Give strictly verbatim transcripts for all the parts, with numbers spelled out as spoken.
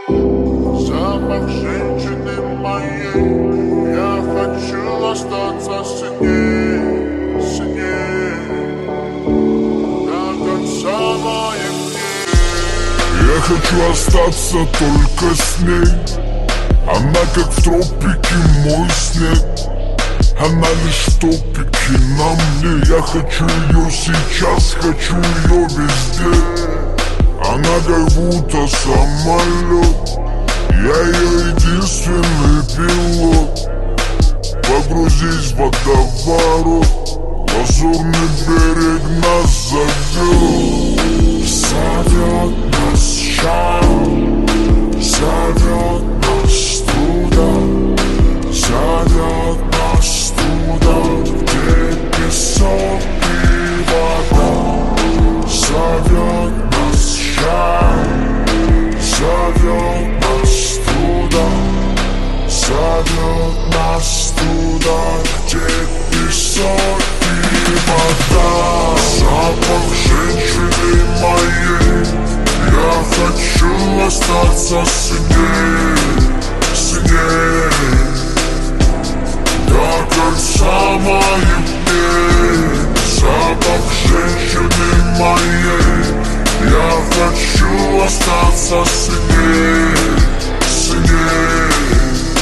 Запах женщины моей, я хочу остаться с ней, с ней до конца моих дней. Я хочу остаться только с ней. Она как в тропике мой снег. Она лишь в топике на мне. Я хочу ее сейчас, хочу ее везде. Она как будто самолет. Я ее единственный пилот. Погрузись в водоворот, лазурный берег нас зовет. Зовет нас сейчас, зовет нас туда, зовет нас туда, где песок и вода. Зовет нас сейчас, зовет нас туда, зовет нас туда, где песок и вода. Запах женщины моей, я хочу остаться с ней, с ней до конца моих дней. Запах женщины моей, я хочу остаться с ней, с ней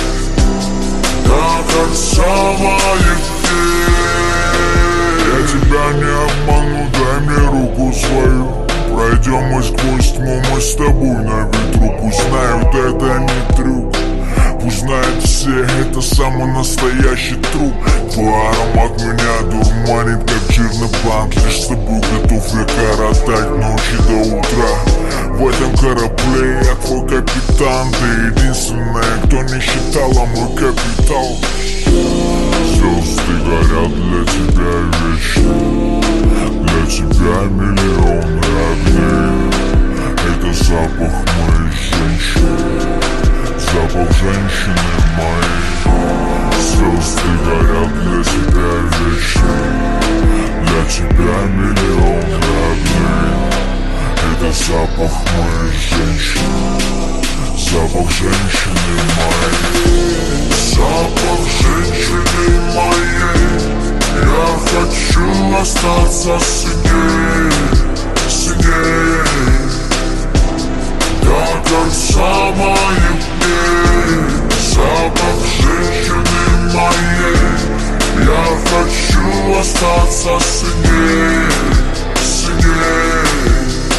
до конца моих дней. Я тебя не обману, дай мне руку свою. Пройдем мы сквозь тьму, мы с тобой на ветру. Пусть знают, это не трюк. Пусть знают все, это самый настоящий труп. Твой аромат меня дурманит, как жирный банк. Лишь с тобой готов я коротать ночи до утра. В этом корабле я твой капитан. Ты единственная, кто не считала мой капитал. Звезды горят для тебя вечно, для тебя миллионы огней. Это запах моей женщины, запах женщины моей. Звезды горят для тебя вечно, для тебя миллионы огней. Это запах моей женщины, запах женщины моей. Запах женщины моей, я хочу остаться с ней, с ней до конца моих дней. Запах женщины моей, я хочу остаться с ней, с ней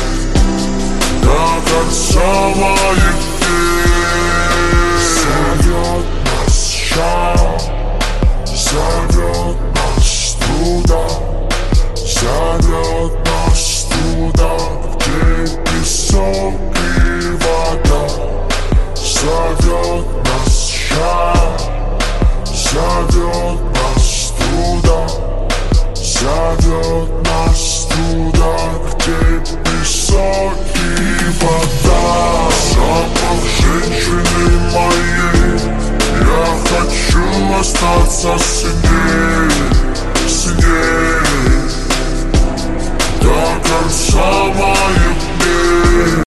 до конца моих дней. Зовет нас сейчас, зовет нас туда, зовет нас туда, где песок и